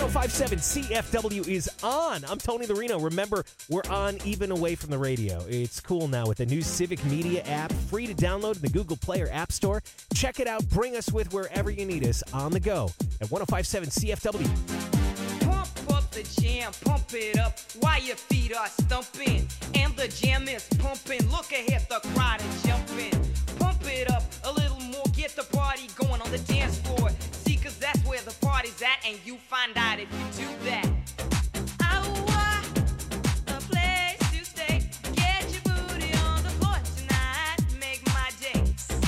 1057 CFW is on. I'm Tony Lorino. Remember, we're on even away from the radio. It's cool now with the new Civic Media app, free to download in the Google Play or App Store. Check it out. Bring us with wherever you need us on the go at 1057 CFW. Pump up the jam, pump it up while your feet are stumping. And the jam is pumping. Look ahead, the crowd is jumping. Pump it up a little more, get the party going on the dance floor. See, cause that's where the party's at, and you find out if you do that. A place to stay. Get your booty on the floor tonight. Make my day.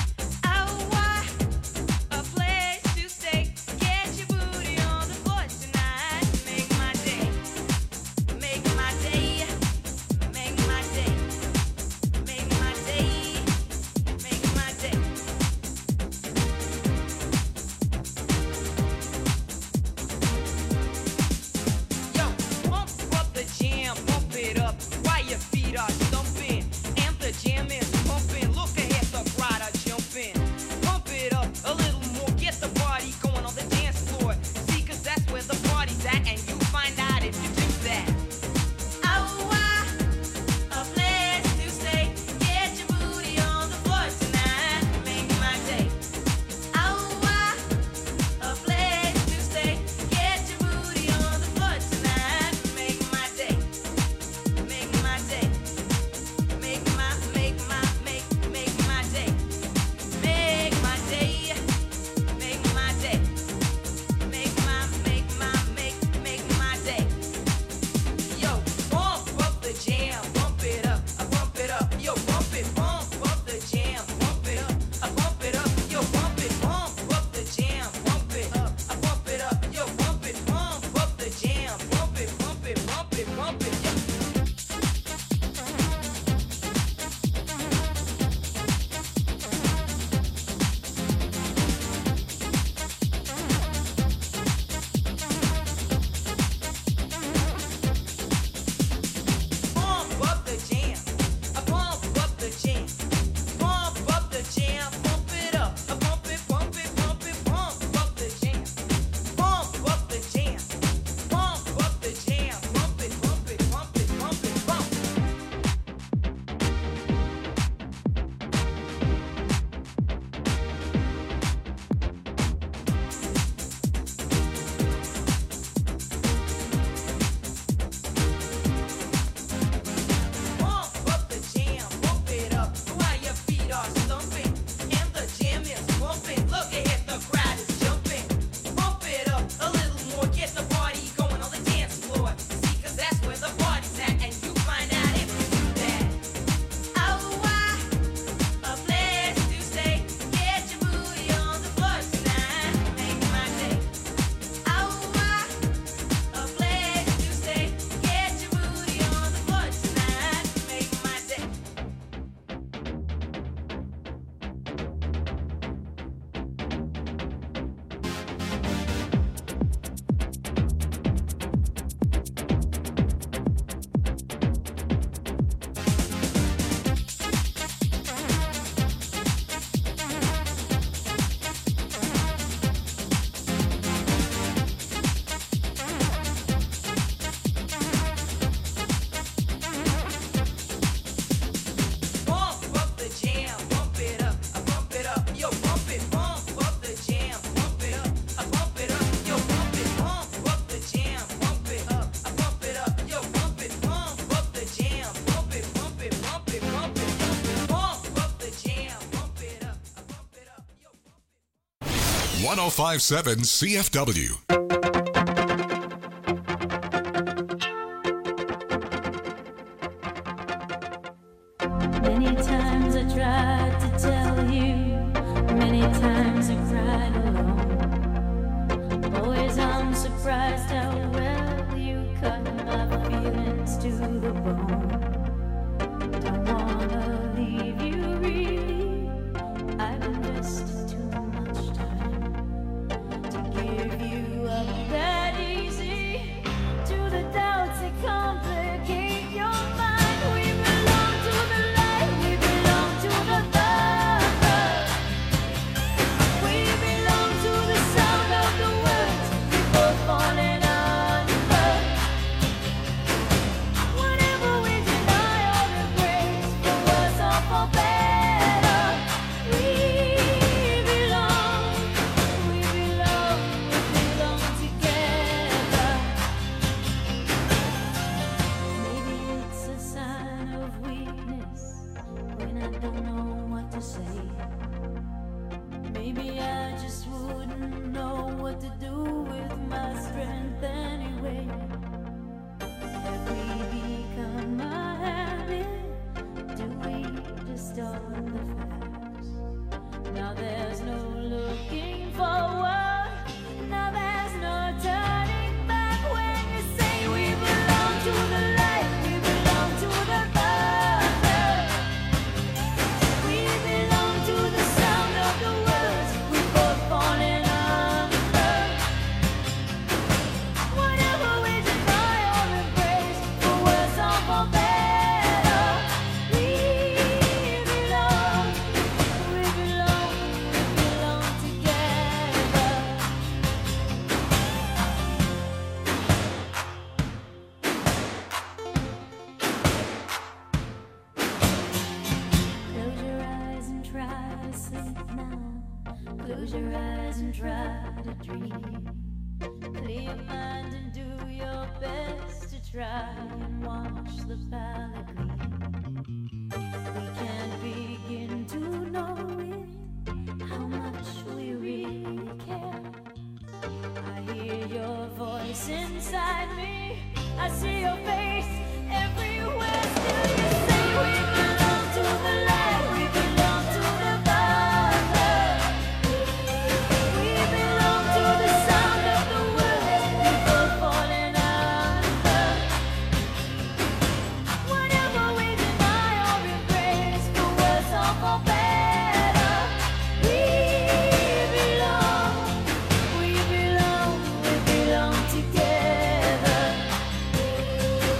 A place to stay. Get your booty on the floor tonight. Make my day. Make my day. Make my day. Make my day. Make my day. Yo, pump up the jam, pump it up while your feet are stumping. And the jam is pumping. Look ahead, the crowd are jumping. Pump it up a little more, get the party going on the dance floor. See, cause that's where the party's at, and you find out if you do that. A place to stay. Get your booty on the floor tonight. Make my day. A place to stay. Get your booty on the floor tonight. Make my day. Make my day. Make my day. Make my day. Make my day. Make my day. Make my day. Yo, pump up the jam, pump it up, pump it up. Yo, pump up the jam, pump it up, pump it up. Yo, pump up the jam, pump it up, pump it up. Yo, pump up the jam, pump it, pump it, pump it, pump it. Yo. Pump up the jam, pump up the jam, pump up the jam, pump it up, pump it, pump it, pump it, pump up the jam, pump up the jam, pump up the jam, pump it, pump it, pump it, pump it, pump. Pump up the jam, pump it up while your feet are stumping. And the jam is pumping. Look ahead, the crowd is jumping. Pump it up a little more, get the party going on the dance floor. See, cause that's where the party's at, and you find out if you do that. A place to stay. Get your booty on the floor tonight. Make my day. A place to stay. Get your booty on the floor tonight. Make my day. 1057 CFW. Many times I tried to tell you, many times I cried alone. Always I'm surprised how well you cut my feelings to the bone. Don't wanna leave you really, I've invested too much time to give you up maybe I just wouldn't know what to do with my strength anyway. Have we become a habit? Do we distort the facts? Now there's no looking forward. Now there's no turning back when you say we belong to the light, we belong to the thunder. We belong to the sound of the words we both falling under. Whatever we deny or embrace, for worse or for better, we belong together. Close your eyes and try to sleep now. Close your eyes and try to dream. Clear your mind and do your best to try and watch the palette gleam. We can't begin to know it, how much we really care. I hear your voice inside me. I see your face everywhere. Still you say we belong to the light, we belong to the thunder. We belong to the sound of the words we both falling under. Whatever we deny or embrace, for worse or for better, we belong together.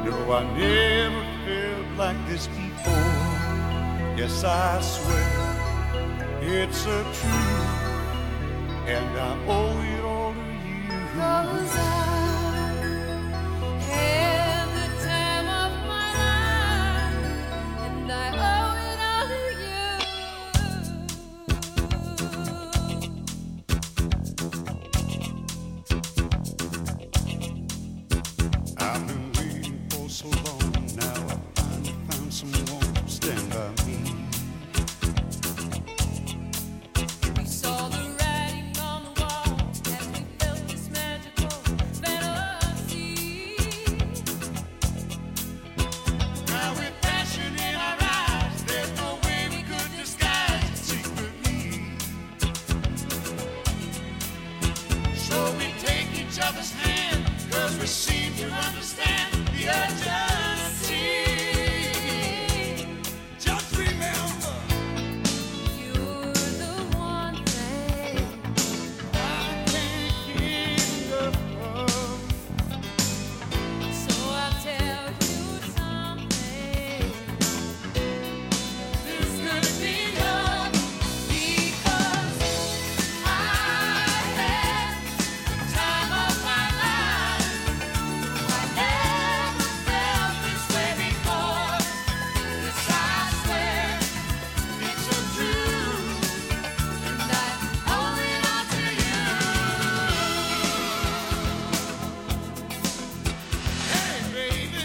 No, I never felt like this before. Yes, I swear it's a truth, and I owe it all to you. 'Cause I had the time of my life, and I owe it all to you. I've been waiting for so long. Now I finally found someone to stand by me. We saw the writing on the wall as we felt this magical fantasy. Now with passion in our eyes, there's no way we could disguise it secretly. So we take each other's hand, 'cause we seem to understand the urgency. Just remember, You're the one thing I can't get enough of. so I'll tell you something. This could be love because I had the time of my life. I never felt this way before. Yes, I swear it's a truth, and I owe it all to you. Hey, baby,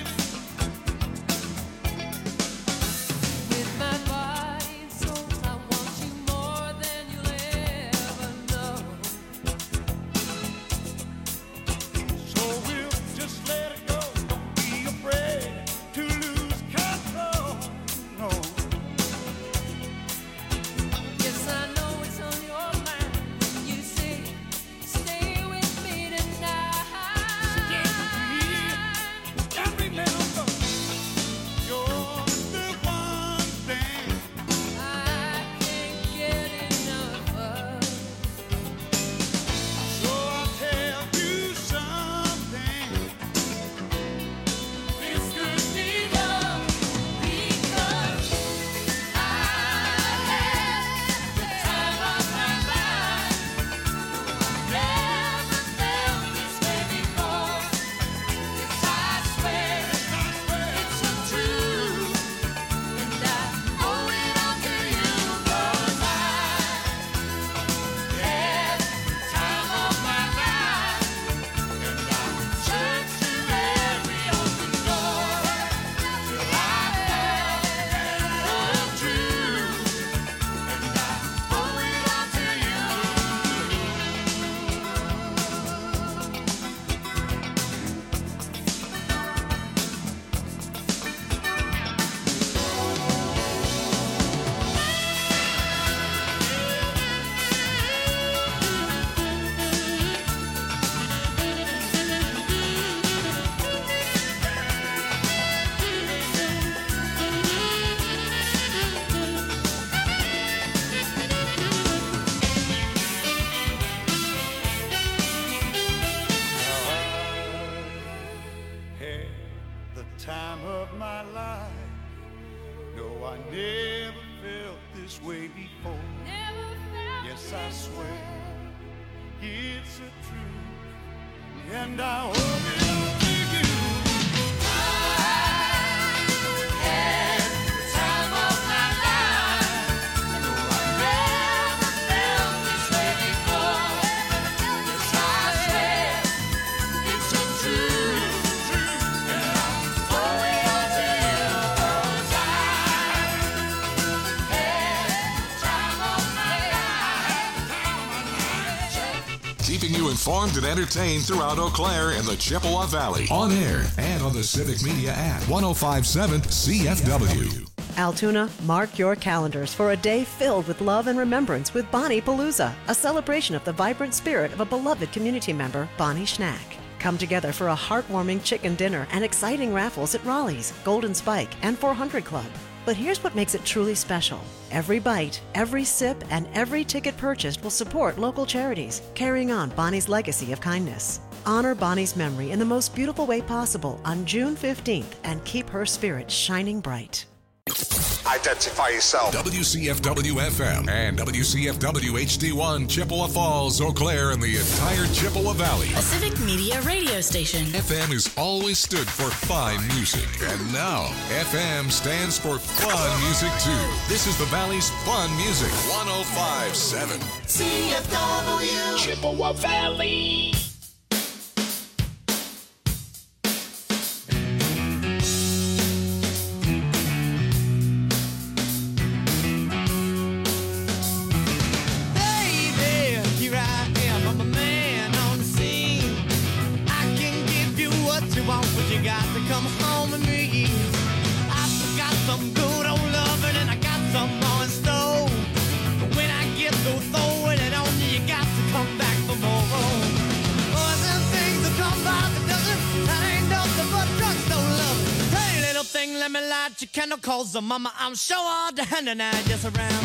With my body and soul, I want you more than you'll ever know. so we'll just let it go. Don't be afraid to lose control. No. Yes, I know it's on your mind when you say, stay with me tonight. And remember, you're the one thing I can't get enough of. so I'll tell you something. This could be love because I had the time of my life. Never felt this way before. Yes, I swear it's a truth, and I owe it all to you. 'Cause I had the time of my life, and I searched through every open door till I found the truth, and I owe it all to you. Had the time of my life. No, I never felt this way before. Never felt Yes, I this swear way. it's a truth, and I owe it all to you. Had the time of my life. No, I never felt this way before. Yes, I swear it's a truth, and I owe it all to you. 'Cause I had the time of my life. Keeping you informed and entertained throughout Eau Claire and the Chippewa Valley. On air and on the Civic Media app. 1057 CFW. Altoona, mark your calendars for a day filled with love and remembrance with Bonnie Palooza, a celebration of the vibrant spirit of a beloved community member, Bonnie Schnack. Come together for a heartwarming chicken dinner and exciting raffles at Raleigh's, Golden Spike, and 400 Club. But here's what makes it truly special. Every bite, every sip, and every ticket purchased will support local charities, carrying on Bonnie's legacy of kindness. Honor Bonnie's memory in the most beautiful way possible on June 15th and keep her spirit shining bright. Identify yourself. WCFW FM and WCFW HD1 Chippewa Falls, Eau Claire, and the entire Chippewa Valley. A Civic Media radio station. FM has always stood for fine music, and now FM stands for fun music too. This is the Valley's fun music. 105.7 CFW Chippewa Valley. Let me light your candle, cause mama, I'm sure all the hand and I just around.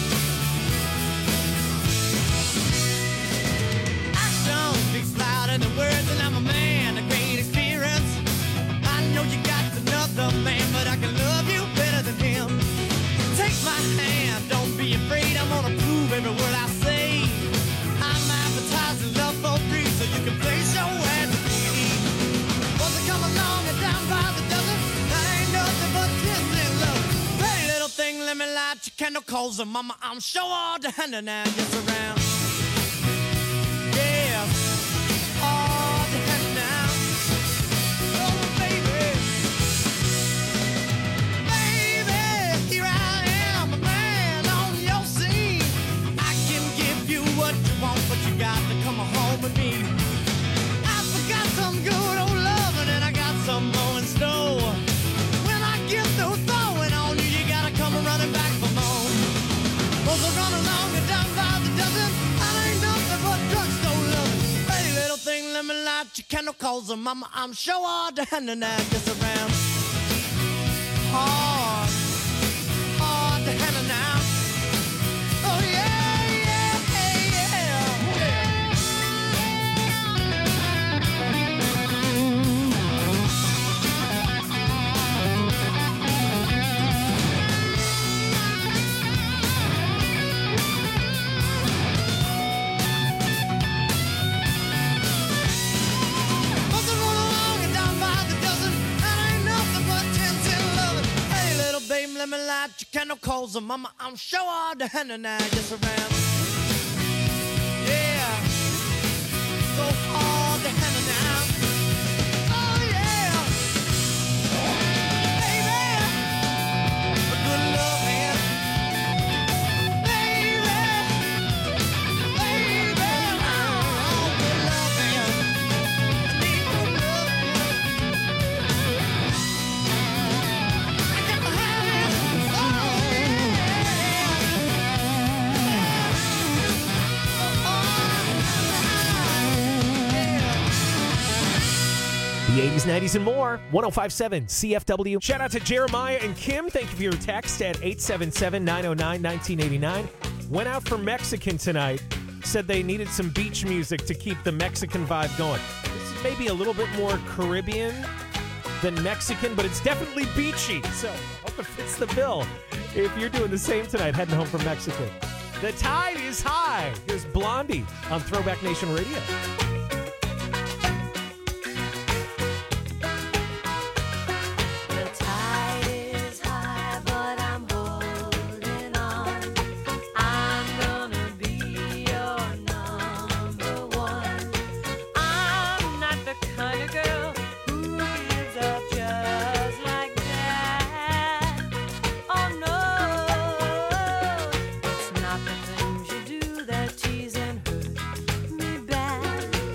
Action speaks louder than words, and I'm a man of great experience. I know you got another man, but I can love you better than him. Take my hand, don't be afraid, I'm gonna prove every word I say. I'm advertising love for free, so you can place your ads at me. Once I come along and down by the dozen, nothing but tears and love. Pretty little thing, let me light your candle, cause mama, I'm sure all the hand and I just around. Yeah, all the hand now. Oh, baby. Baby, here I am, a man on your scene. I can give you what you want, but you got to come home with me. I forgot some good old loving, and I got some more in store. Get through throwing on you, you gotta come running back for more. Most are running along and down by the dozen. I ain't nothing but drugstore loving. Pretty little thing, let me light your candle, cause mama, I'm sure all the hand and I just around. Hard, hard to handle now. Oh yeah, yeah, let me light your candle, cause mama, I'm sure all the hand and I just around. Yeah, so all the hand and now. Oh yeah, baby, a good love man. Baby, oh, good love man. I need good love man. I got to have it. The 80s, 90s, and more. 105.7 CFW. Shout out to Jeremiah and Kim. Thank you for your text at 877-909-1989. Went out for Mexican tonight. Said they needed some beach music to keep the Mexican vibe going. This is maybe a little bit more Caribbean than Mexican, but it's definitely beachy. So hope it fits the bill. If you're doing the same tonight, heading home from Mexico. The tide is high. Here's Blondie on Throwback Nation Radio. It's not the things you do that tease and hurt me bad.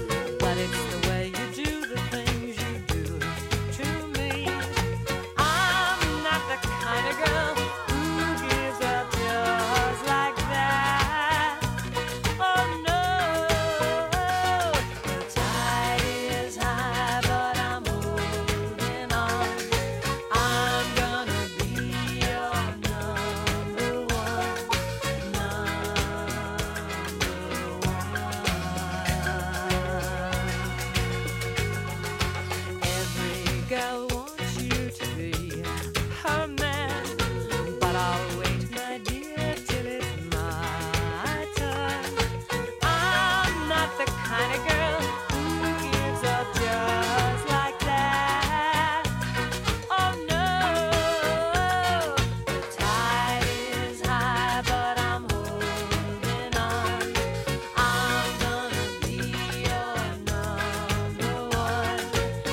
girl wants you to be her man, but I'll wait, my dear, till it's my turn. I'm not the kind of girl who gives up just like that. Oh no, the tide is high, but I'm holding on. I'm gonna be your number one,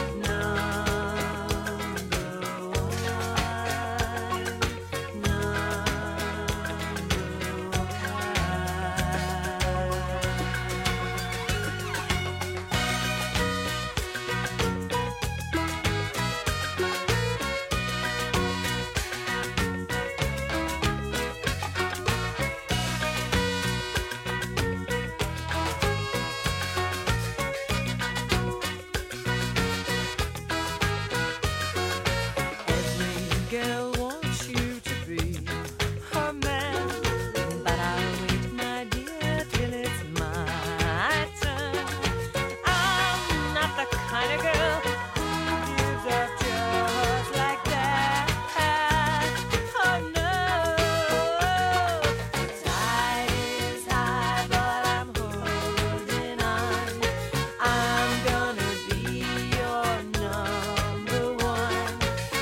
every girl wants you to be her man, but I'll wait, my dear, till it's my turn. I'm not the kind of girl who gives up just like that. Oh no, the tide is high, but I'm holding on. I'm gonna be your number one,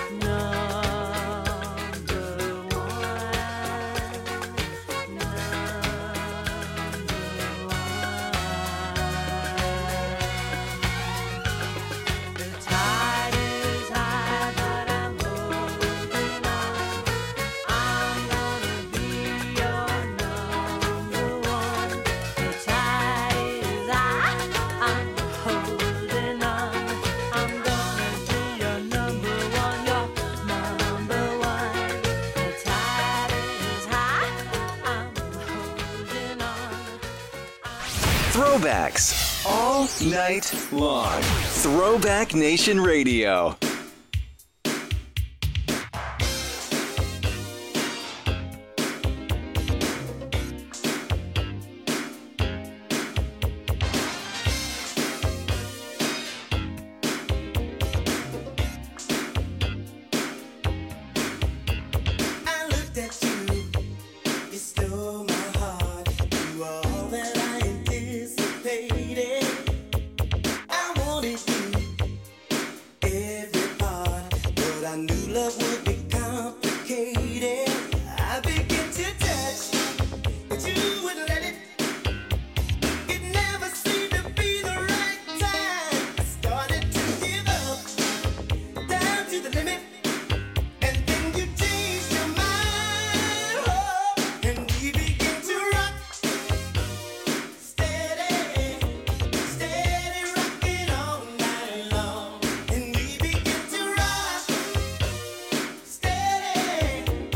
The tide is high, but I'm holding on. I'm gonna be your number one. The tide is high, I'm holding on. I'm gonna be your number one, your number one. The tide is high, I'm holding on. Throwbacks all night long. Throwback Nation Radio. I looked at you, you stole my heart. You were all that I anticipated. I wanted you, every part, but I knew love would be complicated. I began to touch, but you wouldn't let it. It never seemed to be the right time. I started to give up, down to the limit. And then you changed your mind, oh, and we began to rock, steady, steady rocking all night long. And we began to rock, steady,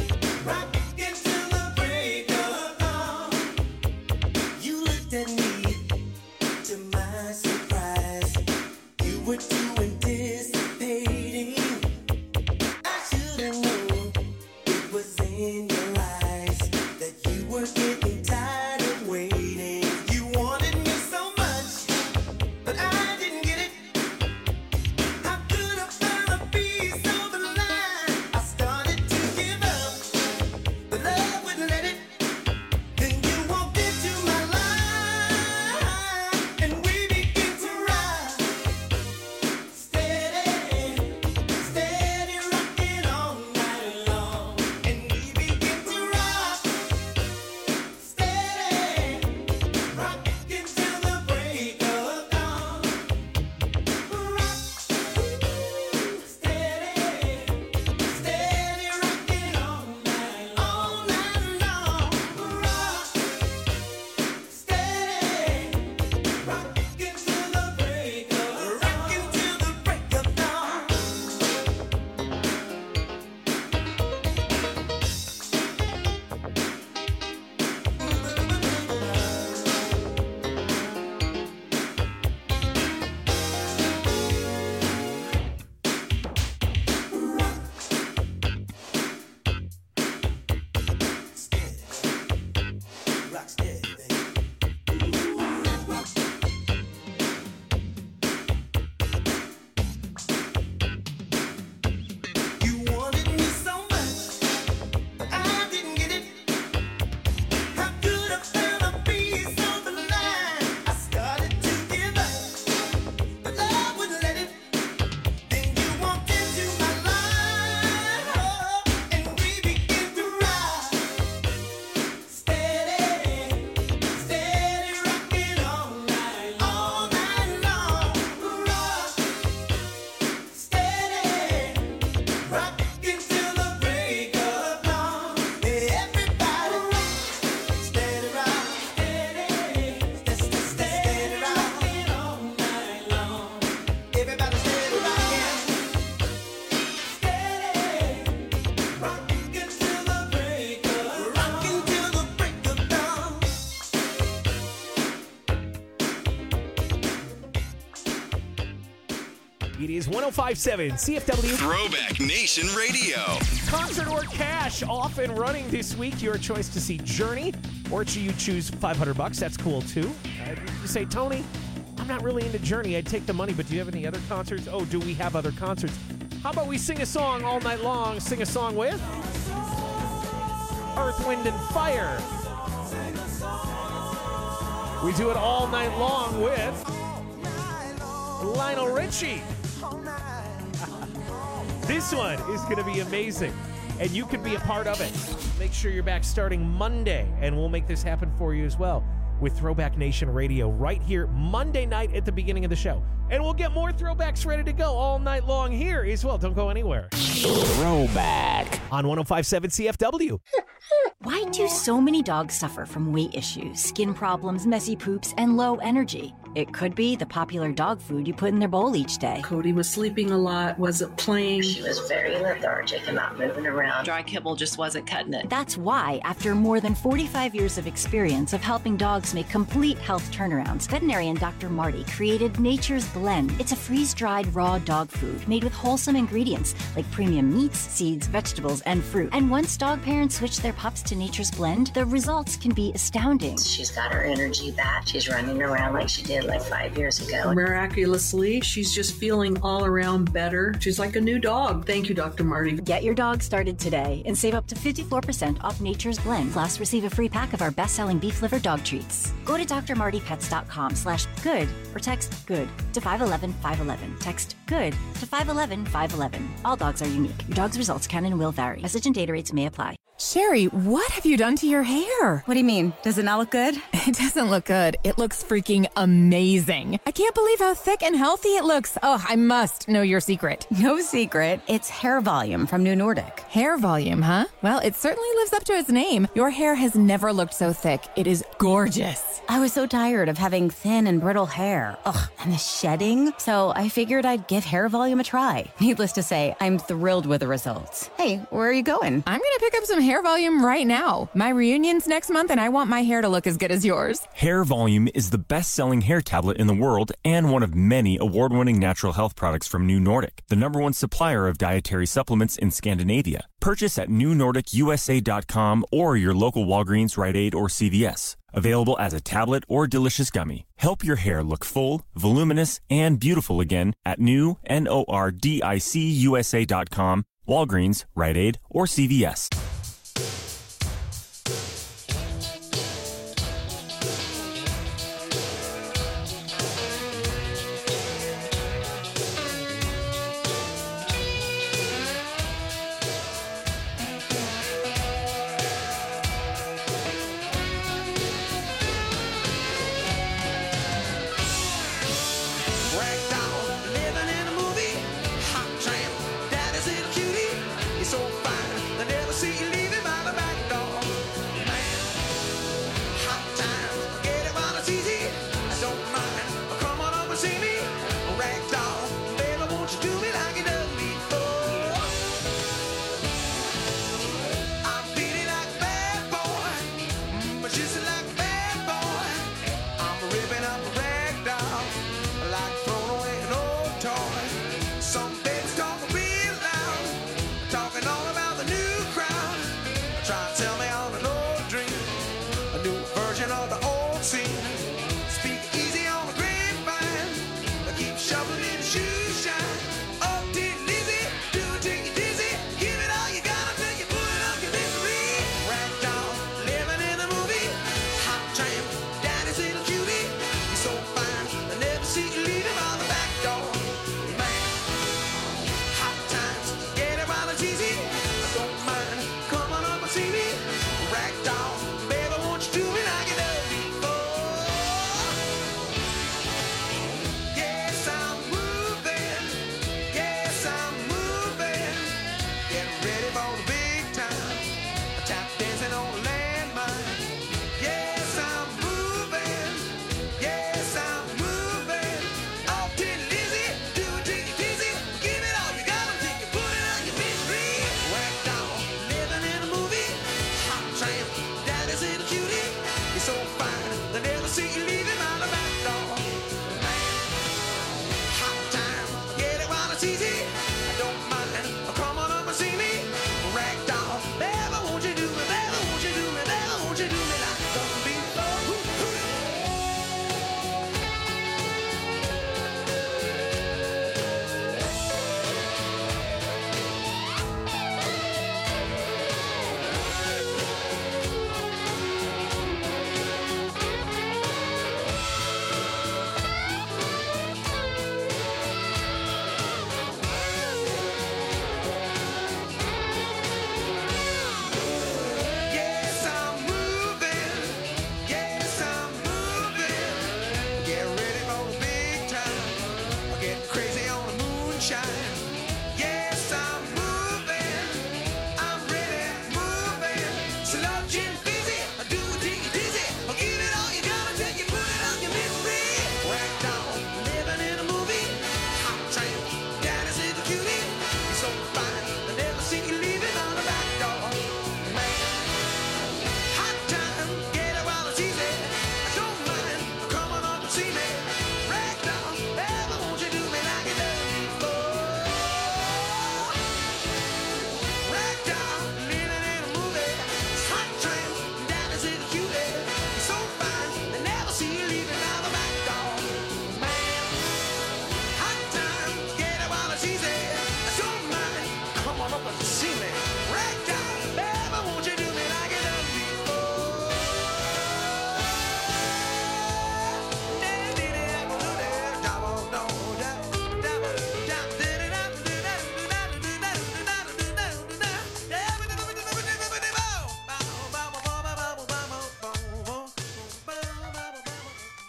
It is 105.7 CFW. Throwback Nation Radio. Concert or cash off and running this week. Your choice to see Journey, or you choose $500. That's cool too. You say, Tony, I'm not really into Journey. I'd take the money, but do you have any other concerts? Oh, do we have other concerts? How about we sing a song all night long? Sing a song with Earth, Wind, and Fire. We do it all night long with Lionel Richie. This one is going to be amazing, and you can be a part of it. Make sure you're back starting Monday, and we'll make this happen for you as well with Throwback Nation Radio right here Monday night at the beginning of the show. And we'll get more throwbacks ready to go all night long here as well. Don't go anywhere. Throwback on 105.7 CFW. Why do so many dogs suffer from weight issues, skin problems, messy poops, and low energy? It could be the popular dog food you put in their bowl each day. Cody was sleeping a lot, wasn't playing. She was very lethargic and not moving around. Dry kibble just wasn't cutting it. That's why, after more than 45 years of experience of helping dogs make complete health turnarounds, veterinarian Dr. Marty created Nature's Blend. It's a freeze-dried raw dog food made with wholesome ingredients like premium meats, seeds, vegetables, and fruit. And once dog parents switch their pups to Nature's Blend, the results can be astounding. She's got her energy back. She's running around like she did like 5 years ago. Miraculously, she's just feeling all around better. She's like a new dog. Thank you, Dr. Marty. Get your dog started today and save up to 54% off Nature's Blend. Plus, receive a free pack of our best-selling beef liver dog treats. Go to drmartypets.com/good or text GOOD to 511-511. Text GOOD to 511-511. All dogs are unique. Your dog's results can and will vary. Message and data rates may apply. Sherry, what have you done to your hair? What do you mean? Does it not look good? It doesn't look good. It looks freaking amazing. I can't believe how thick and healthy it looks. Oh, I must know your secret. No secret. It's Hair Volume from New Nordic. Hair Volume, huh? Well, it certainly lives up to its name. Your hair has never looked so thick. It is gorgeous. I was so tired of having thin and brittle hair. Ugh, and the shedding. So I figured I'd give Hair Volume a try. Needless to say, I'm thrilled with the results. Hey, where are you going? I'm going to pick up some Hair Volume right now. My reunion's next month, and I want my hair to look as good as yours. Hair Volume is the best-selling hair tablet in the world and one of many award-winning natural health products from New Nordic, the #1 supplier of dietary supplements in Scandinavia. Purchase at newnordicusa.com or your local Walgreens, Rite Aid, or CVS. Available as a tablet or delicious gummy. Help your hair look full, voluminous, and beautiful again at newnordicusa.com, Walgreens, Rite Aid, or CVS. See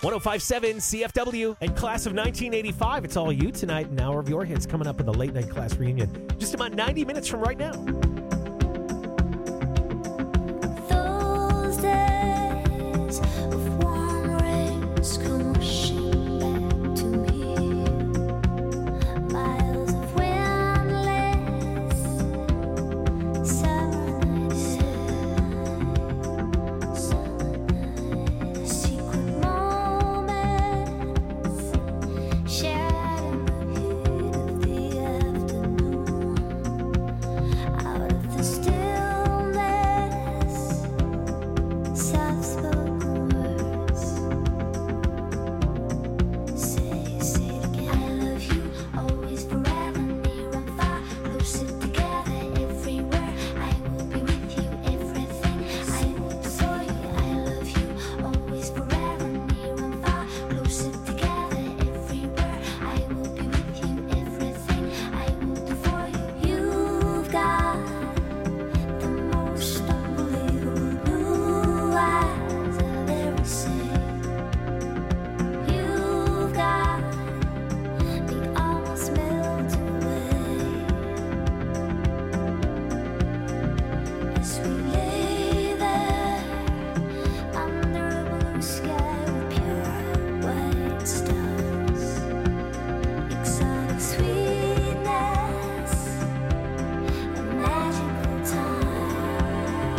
105.7 CFW and class of 1985. It's all you tonight. An hour of your hits coming up in the late night class reunion. Just about 90 minutes from right now. Those days of warm rains come rushing back to me. Miles of windless summer nights, secret moments shared in the heat of the afternoon. Out of the stillness, soft-spoken words. Say it again. I love you, always, forever, near and far, closer together, everywhere. I will be with you, everything I will do for you. I love you, always, forever, near and far, closer together, everywhere. I will be with you, everything I will do for you. You've got the most unbelievable blue eyes I've ever seen. You've got me almost melt away as we lay there under a blue sky with pure white stars. Exotic sweetness, a magical time.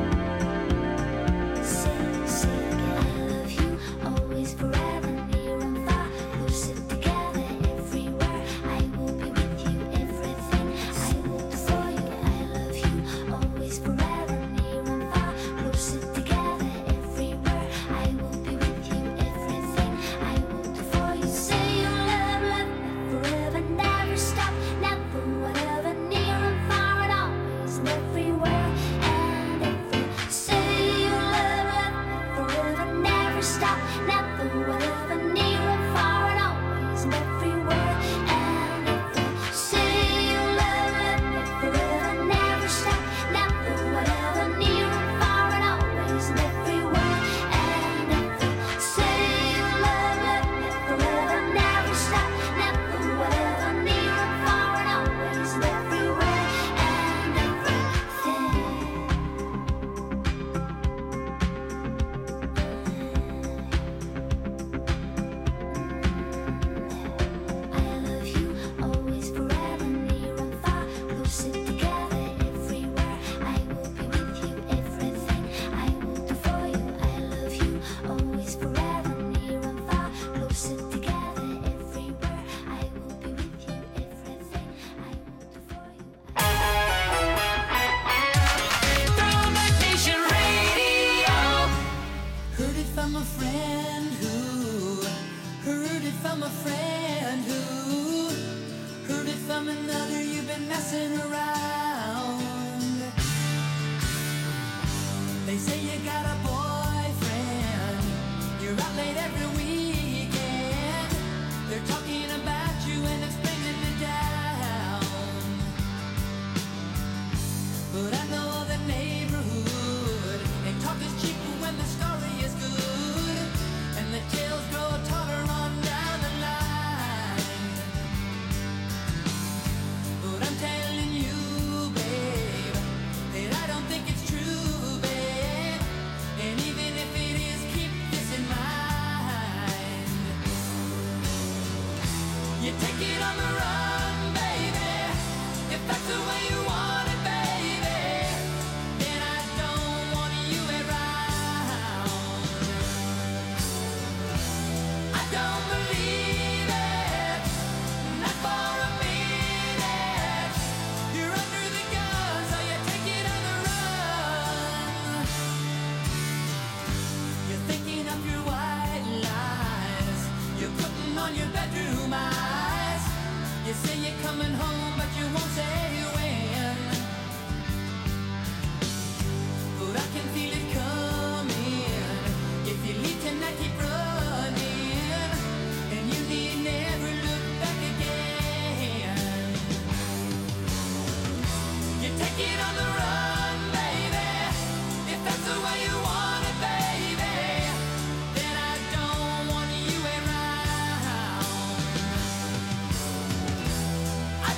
Say it again. I love you, always, forever, near and far, closer together, everywhere. I will be with you, everything I will do for you. I love you, always, forever, near and far, closer together, everywhere. I will be with you, everything I will do for you. Say you love me forever, never stop, never, whatever, near and far, and always, and everywhere, and every. Say you love me forever, never stop, never, whatever, near and far, and always, and everywhere, and every. Say you love me forever, never stop, never, whatever, near and far, and always, and everywhere, and every. Say you love me forever, never stop, never, whatever, near and far, and always, and everywhere, and I love you, always, forever, near and far, closer together, everywhere. I will be with you, everything I will do for you. I love you, always, forever, near and far, closer together, everywhere. I will be with you, everything I will do for you. Throwback Nation Radio. Heard it from a friend who heard it from a friend who heard it from another. You've been messing around. They say you got a boyfriend. You're out late every weekend. They're talking about you and it's bringing me down. But I know the neighborhood, and talk is cheap when the story is good, and the tales grow taller on down the line. But I'm telling you, babe, that I don't think it's true, babe.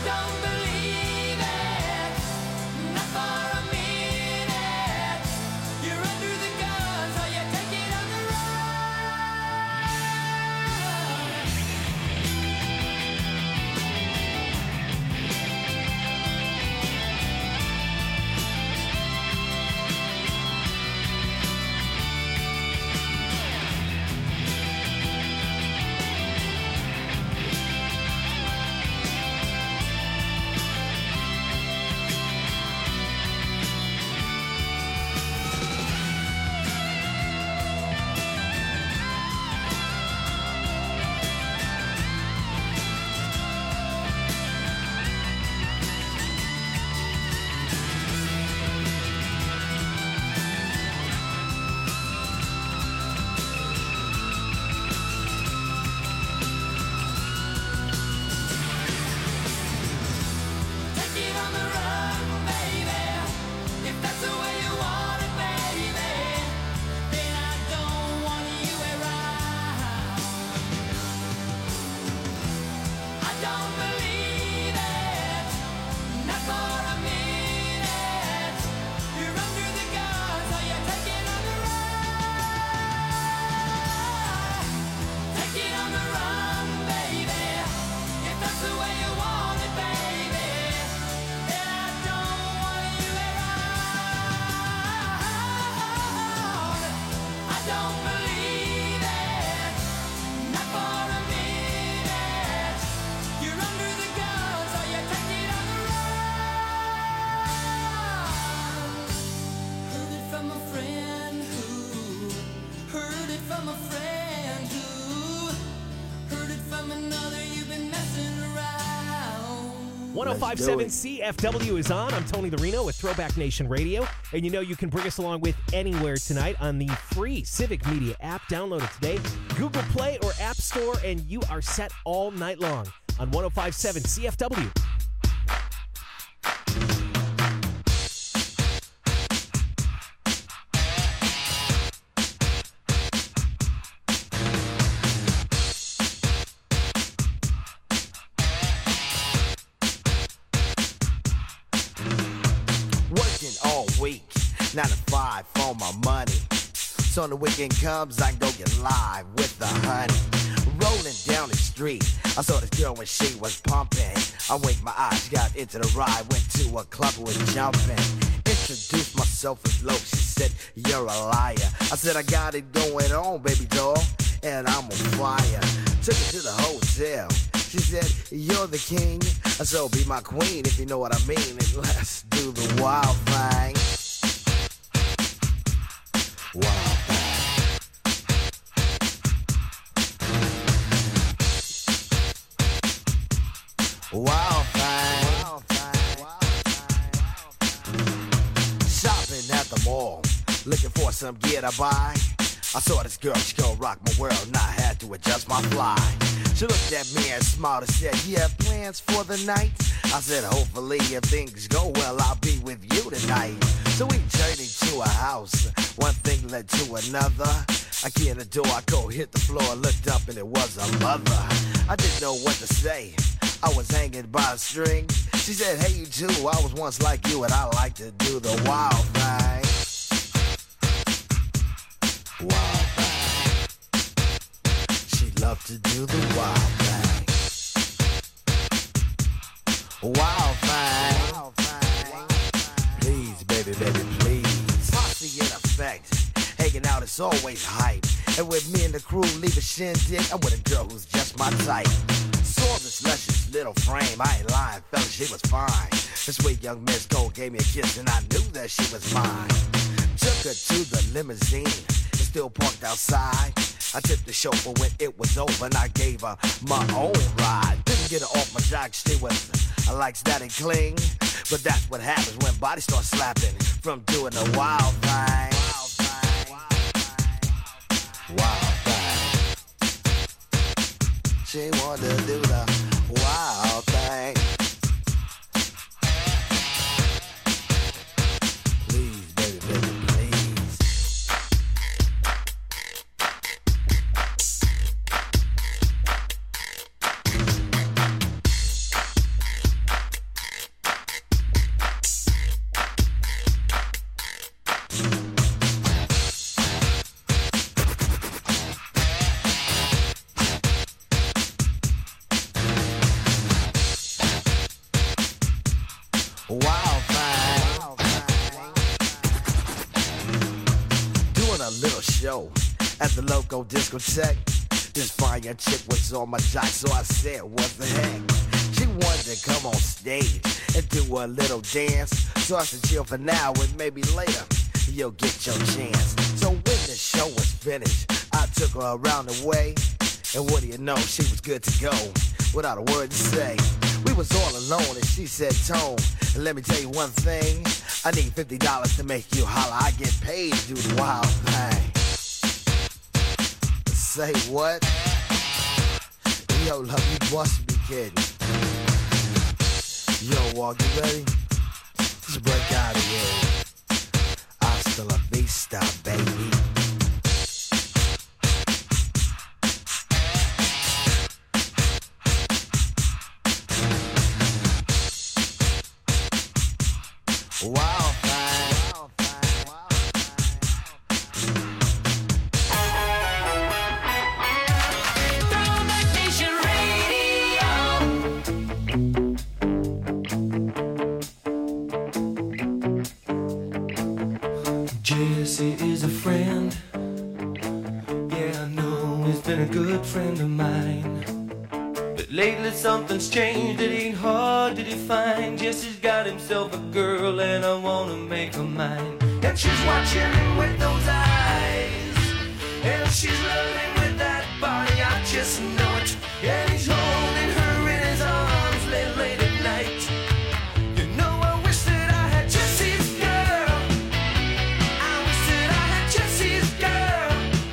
don't believe it, not for a minute. You're under the gun, so you take it on the run. Take it on the run, baby. If that's the way you want it, baby, then I don't want you around. I don't believe it, not for a minute. You're under the gun, so you take it on the run. Take it on the run, baby. If that's the way you want it, baby, then I don't want you around. I don't believe it, not for a minute. You're under the gun, so you take it on the run. Heard it from a friend who heard it from a friend who heard it from another. You've been messing around. 1057 CFW is on. I'm Tony the Reno with Throwback Nation Radio. And you know you can bring us along with anywhere tonight on the free Civic Media app. Download it today, Google Play or App Store, and you are set all night long on 1057 CFW. Working all week, 9 to 5 for my money. So when the weekend comes, I go get live with the honey. Rolling down the street, I saw this girl when she was pumping. I winked my eyes, got into the ride, went to a club with jumping. Introduced myself as Loke, she said, you're a liar. I said, I got it going on, baby doll, and I'm on fire. Took her to the hotel. She said, you're the king, so be my queen if you know what I mean. And let's do the wild thing. Wild thing. Wild thing. Shopping at the mall, looking for some gear to buy. I saw this girl, she gon' rock my world, and I had to adjust my fly. She looked at me and smiled and said, you have plans for the night? I said, hopefully if things go well, I'll be with you tonight. So we journeyed to a house, one thing led to another. I key in the door, I go hit the floor, looked up and it was a mother. I didn't know what to say, I was hanging by a string. She said, hey you too, I was once like you and I like to do the wild thing. Wild thing. She loved to do the wild thing. Wild thing. Please, baby, baby, please. Posse in effect. Hanging out is always hype. And with me and the crew leave a shindig, I'm with a girl who's just my type. Saw this luscious little frame, I ain't lying, fella, she was fine. This sweet young Miss Gold gave me a kiss and I knew that she was mine. Took her to the limousine, it's still parked outside. I tipped the chauffeur when it was over and I gave her my own ride. Didn't get her off my jock, she was, I likes that and cling. But that's what happens when bodies start slapping from doing the wild thing. Wild thing. She wanted to do the wild thing. Please, baby, baby, please. show at the local discotheque. This fine young chick was on my jock, so I said, what the heck? She wanted to come on stage and do a little dance. So I said, chill for now and maybe later you'll get your chance. So when the show was finished, I took her around the way. And what do you know, she was good to go without a word to say. We was all alone and she said, Tone, let me tell you one thing. I need $50 to make you holler. I get paid to do the wild thing. Say what? Yo, love, you must be kidding. Yo, Walk, you ready? Just break out of here. Hasta la vista, baby. Wow, Jesse is a friend. Yeah, I know he's been a good friend of mine. But lately something's changed, it ain't hard to define. Jesse's got himself a girl and I wanna make her mine. And she's watching him with those eyes, and she's loving him with that body, I just know it. And he's holding her in his arms late at night. You know I wish that I had Jesse's girl. I wish that I had Jesse's girl.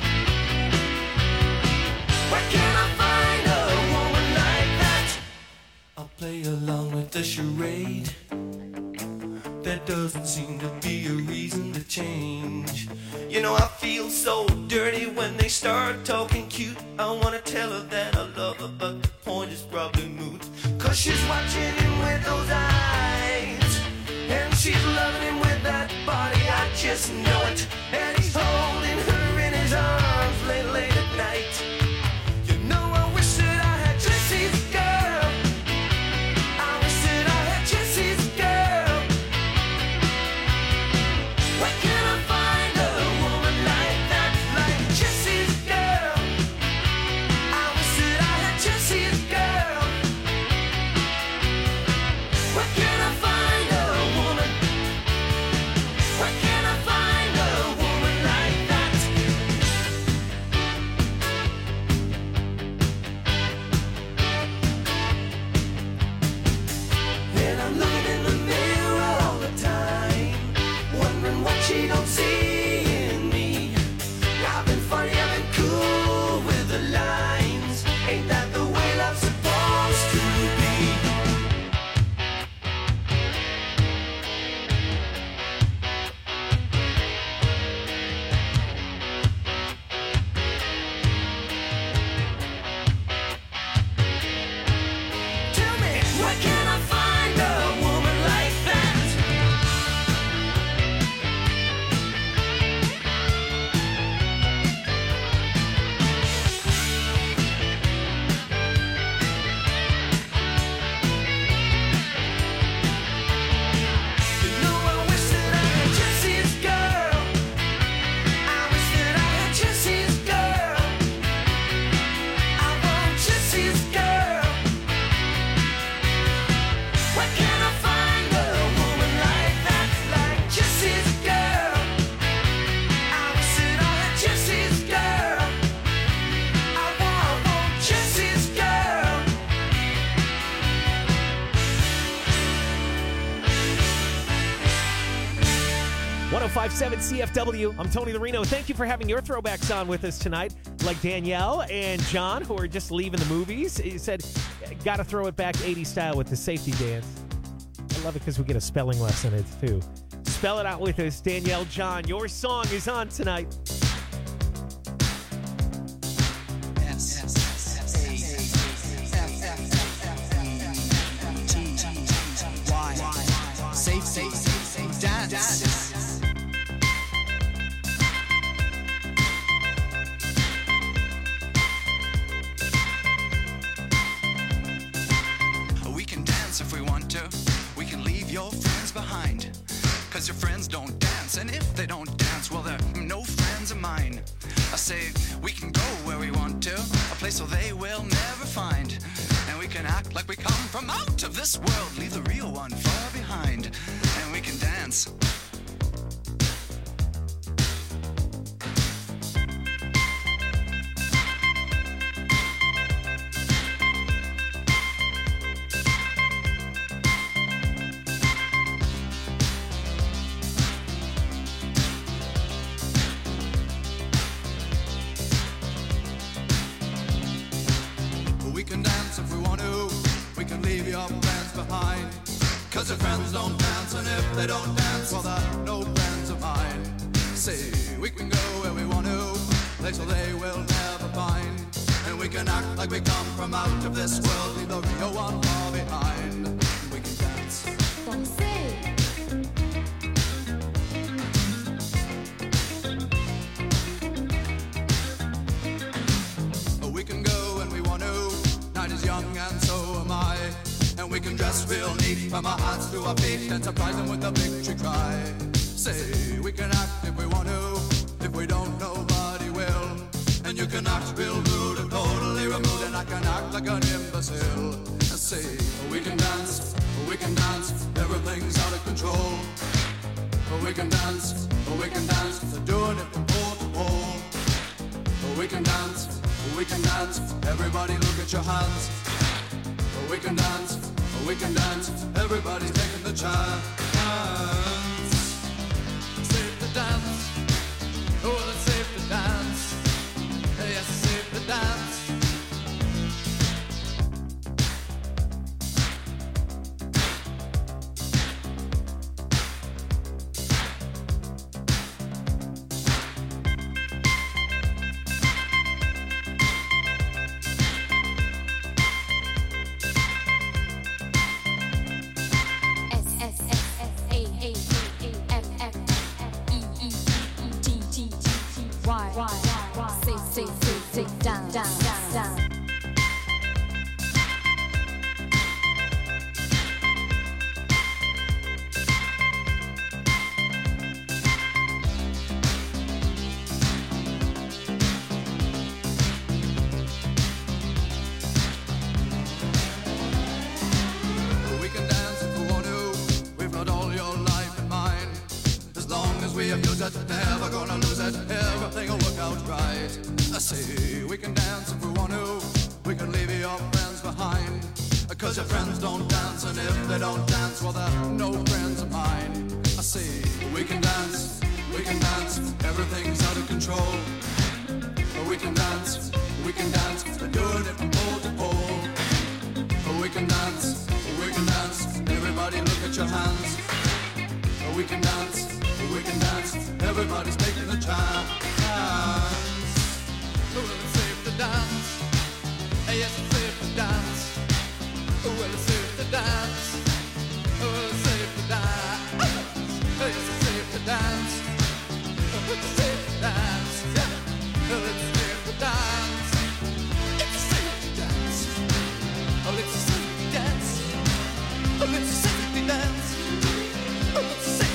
Where can I find a woman like that? I'll play along with the charade. There doesn't seem to be a reason to change. You know I feel so dirty when they start talking cute. I wanna tell her that I love her, but the point is probably moot. Cause she's watching him with those eyes, and she's loving him with that body, I just know it. And he's holding her in his arms late at night. You know I wish that I had Jesse's girl. I wish that I had Jesse's girl. Where can I find a woman like that, like Jesse's girl? I wish that I had Jesse's girl. Where can I find a woman? Where can I find a woman like that? And I'm looking in the mirror all the time, wondering what she don't see in me. I've been funny, I've been cool with the lines. Ain't that the way love's supposed to be? Tell me, where can I find a woman like that? You know I wish that I had Jesse's girl. I wish that I had Jesse's girl. I want Jesse's girl. Where can I find a woman like that, like Jesse's girl? I wish that I had Jesse's girl. I want Jesse's girl. 1057 CFW. I'm Tony Larino. Thank you for having your throwbacks on with us tonight. Like Danielle and John, who are just leaving the movies. He said, got to throw it back 80s style with the safety dance. I love it because we get a spelling lesson in it, too. Spell it out with us, Danielle. John, your song is on tonight. Safe dance. We can dance if we want to. We can leave your friends behind. Cause your friends don't dance. And if they don't dance, well, they're no friends of mine. I say we can go where we want to, a place where they will never find. And we can act like we come from out of this world, leave the real one far behind. And we can dance. We can dance if we want to. We can leave your friends behind. Cause your friends don't dance, and if they don't dance, well, they're no friends of mine. Say, we can go where we want to, place where they will never find. And we can act like we come from out of this world, leave the real one far behind. We can dance. We can go when we want to. Night is young and so am I. And we can dress real neat from our hearts to our feet and surprise them with a victory cry. Say, we can act if we want to. If we don't, nobody will. And you can act real rude and totally removed, and I can act like an imbecile. And say, we can dance, everything's out of control. We can dance, doing it from pole to pole. We can dance, everybody look at your hands. We can dance, everybody's taking the chance. Safe to dance, oh, it's safe to dance. Yes, it's safe to dance. Never gonna lose it, everything will work out right. I say, we can dance if we want to. We can leave your friends behind. Cause your friends don't dance, and if they don't dance, well, they're no friends of mine. I say, we can dance, everything's out of control. We can dance, they're doing it from pole to pole. We can dance, everybody look at your hands. We can dance, everybody's taking the chance. Well, it's safe to dance. Yes, it's safe to dance. Well, it's safe to dance. Well, it's safe to dance. Yes, it's safe to dance. It's safe to dance. Well, it's safe to dance. It's safe to dance. Oh, it's safe to dance. Oh, it's safe to dance. Oh, it's safe.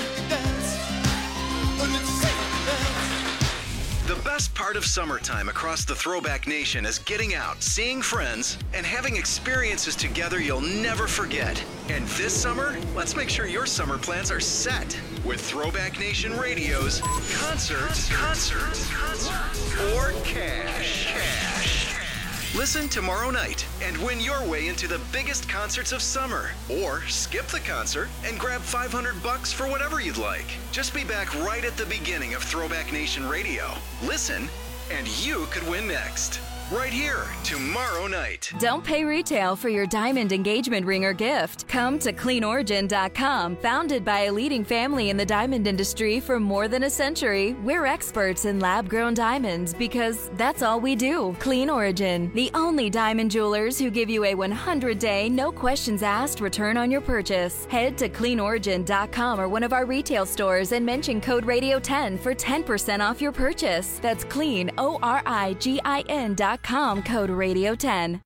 The best part of summertime across the Throwback Nation is getting out, seeing friends, and having experiences together you'll never forget. And this summer, let's make sure your summer plans are set with Throwback Nation Radio's Concerts or Cash. Listen tomorrow night and win your way into the biggest concerts of summer. Or skip the concert and grab $500 for whatever you'd like. Just be back right at the beginning of Throwback Nation Radio. Listen, and you could win next. Right here, tomorrow night. Don't pay retail for your diamond engagement ring or gift. Come to CleanOrigin.com. Founded by a leading family in the diamond industry for more than a century, we're experts in lab-grown diamonds because that's all we do. Clean Origin, the only diamond jewelers who give you a 100-day, no questions asked return on your purchase. Head to CleanOrigin.com or one of our retail stores and mention code Radio10 for 10% off your purchase. That's CleanOrigin.com, code Radio10.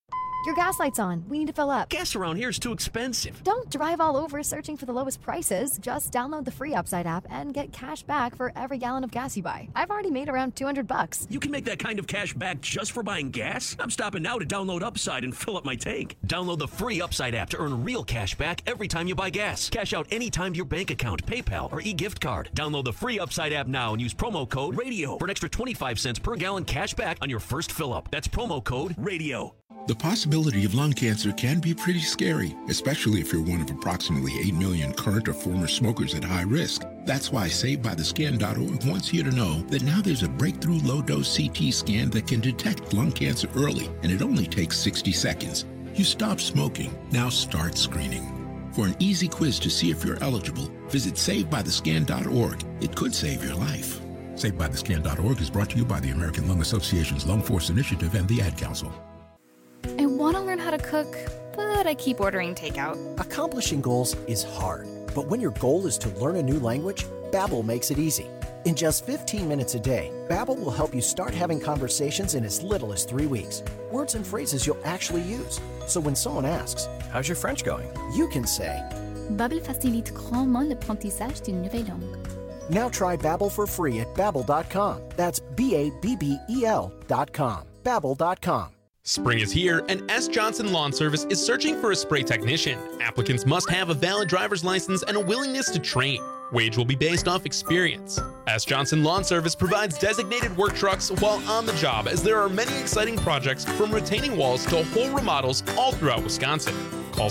Your gas light's on. We need to fill up. Gas around here is too expensive. Don't drive all over searching for the lowest prices. Just download the free Upside app and get cash back for every gallon of gas you buy. I've already made around $200. You can make that kind of cash back just for buying gas? I'm stopping now to download Upside and fill up my tank. Download the free Upside app to earn real cash back every time you buy gas. Cash out anytime to your bank account, PayPal, or e-gift card. Download the free Upside app now and use promo code RADIO for an extra 25 cents per gallon cash back on your first fill-up. That's promo code RADIO. The possibility of lung cancer can be pretty scary, especially if you're one of approximately 8 million current or former smokers at high risk. That's why SaveByTheScan.org wants you to know that now there's a breakthrough low-dose CT scan that can detect lung cancer early, and it only takes 60 seconds. You stop smoking, now start screening. For an easy quiz to see if you're eligible, visit SaveByTheScan.org. It could save your life. SaveByTheScan.org is brought to you by the American Lung Association's Lung Force Initiative and the Ad Council. I want to learn how to cook, but I keep ordering takeout. Accomplishing goals is hard, but when your goal is to learn a new language, Babbel makes it easy. In just 15 minutes a day, Babbel will help you start having conversations in as little as 3 weeks. Words and phrases you'll actually use. So when someone asks, "How's your French going?" you can say, Babbel facilite grandement l'apprentissage d'une nouvelle langue. Now try Babbel for free at Babbel.com. That's Babbel.com. Babbel.com. Spring is here, and S. Johnson Lawn Service is searching for a spray technician. Applicants must have a valid driver's license and a willingness to train. Wage will be based off experience. S. Johnson Lawn Service provides designated work trucks while on the job, as there are many exciting projects from retaining walls to whole remodels all throughout Wisconsin. Call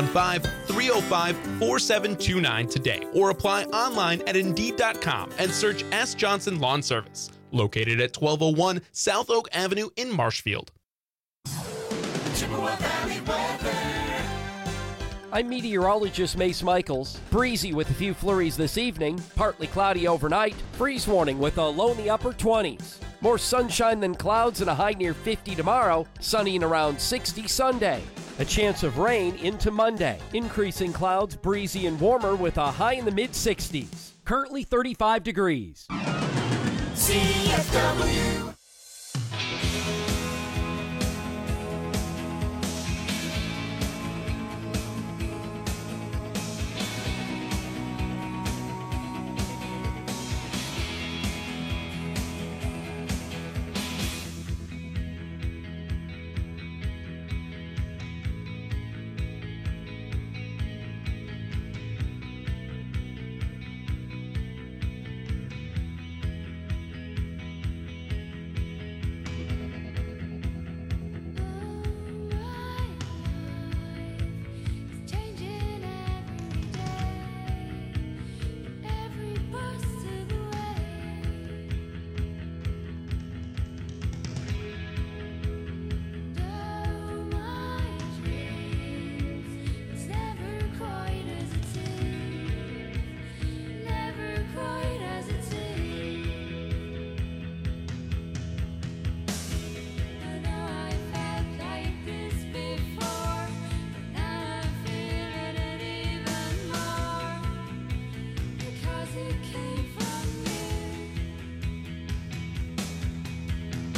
715-305-4729 today or apply online at Indeed.com and search S. Johnson Lawn Service, located at 1201 South Oak Avenue in Marshfield. Chippewa Valley weather. I'm meteorologist Mace Michaels. Breezy with a few flurries this evening, partly cloudy overnight, freeze warning with a low in the upper 20s. More sunshine than clouds and a high near 50 tomorrow, sunny and around 60 Sunday. A chance of rain into Monday. Increasing clouds, breezy and warmer with a high in the mid-60s. Currently 35 degrees. CFW.